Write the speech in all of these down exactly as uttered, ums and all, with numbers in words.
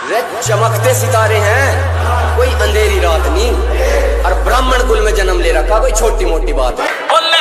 रे चमकते सितारे हैं, कोई अंधेरी रात नहीं। और ब्राह्मण कुल में जन्म ले रखा कोई छोटी मोटी बात है।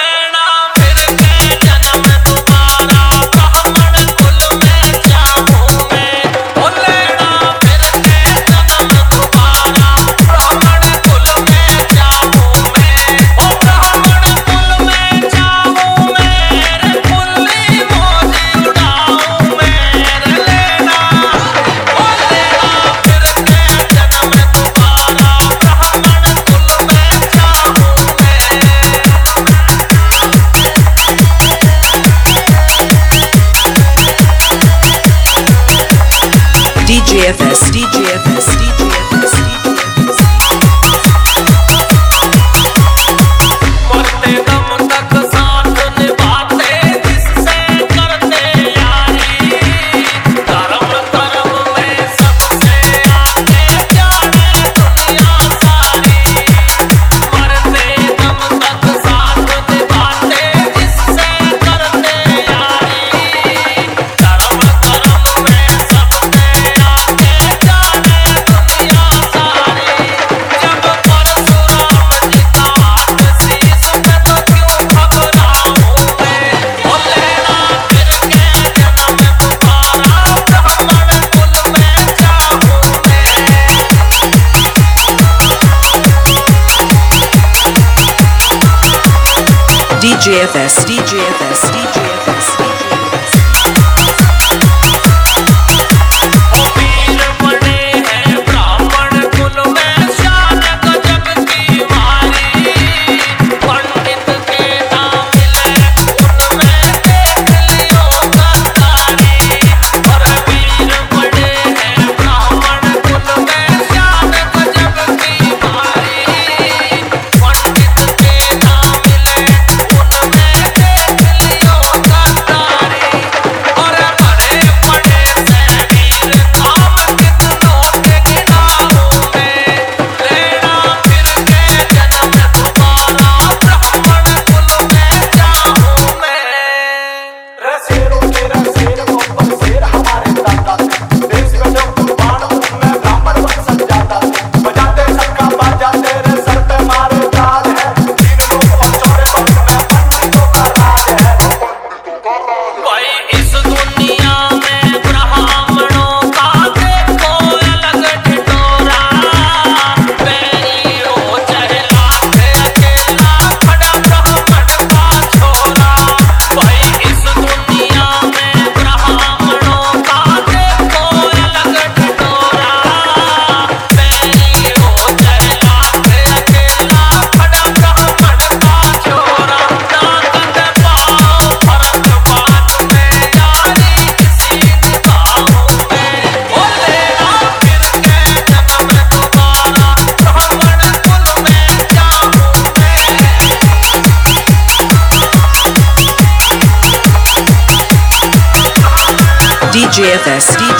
D J F S, D J F S, D J F S, D J F S. मरते दम तक साथ निभाते जिससे करते यारी, कर्म कर्म में सबसे आगे जाने दुनिया सारी। मरते दम तक साथ निभाते जिससे करते यारी, कर्म कर्म में सबसे D J F S, D J F S, D J F S, D J F S. D J F S, D